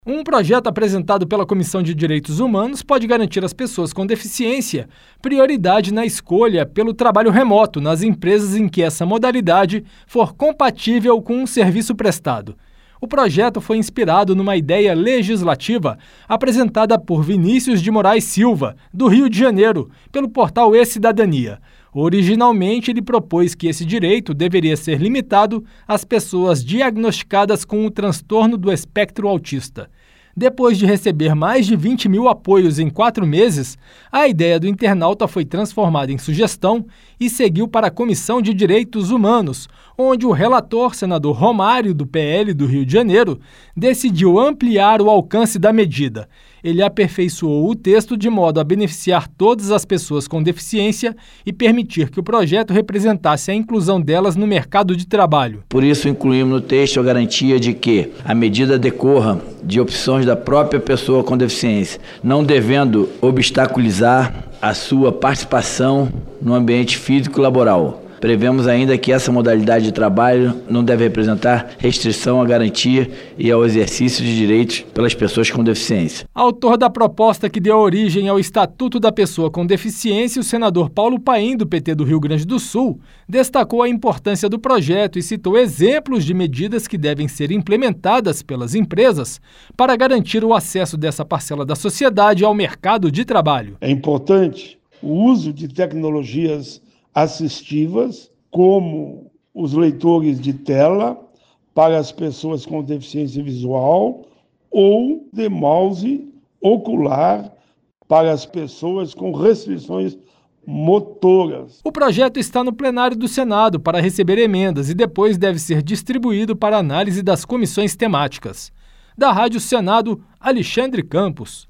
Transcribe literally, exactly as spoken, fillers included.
Um projeto apresentado pela Comissão de Direitos Humanos pode garantir às pessoas com deficiência prioridade na escolha pelo trabalho remoto nas empresas em que essa modalidade for compatível com um serviço prestado. O projeto foi inspirado numa ideia legislativa apresentada por Vinícius de Moraes Silva, do Rio de Janeiro, pelo portal E-Cidadania. Originalmente, ele propôs que esse direito deveria ser limitado às pessoas diagnosticadas com o transtorno do espectro autista. Depois de receber mais de vinte mil apoios em quatro meses, a ideia do internauta foi transformada em sugestão e seguiu para a Comissão de Direitos Humanos, onde o relator, senador Romário, do P L do Rio de Janeiro, decidiu ampliar o alcance da medida. Ele aperfeiçoou o texto de modo a beneficiar todas as pessoas com deficiência e permitir que o projeto representasse a inclusão delas no mercado de trabalho. Por isso, incluímos no texto a garantia de que a medida decorra de opções da própria pessoa com deficiência, não devendo obstaculizar a sua participação no ambiente físico e laboral. Prevemos ainda que essa modalidade de trabalho não deve representar restrição à garantia e ao exercício de direitos pelas pessoas com deficiência. Autor da proposta que deu origem ao Estatuto da Pessoa com Deficiência, o senador Paulo Paim, do P T do Rio Grande do Sul, destacou a importância do projeto e citou exemplos de medidas que devem ser implementadas pelas empresas para garantir o acesso dessa parcela da sociedade ao mercado de trabalho. É importante o uso de tecnologias assistivas, como os leitores de tela para as pessoas com deficiência visual ou de mouse ocular para as pessoas com restrições motoras. O projeto está no plenário do Senado para receber emendas e depois deve ser distribuído para análise das comissões temáticas. Da Rádio Senado, Alexandre Campos.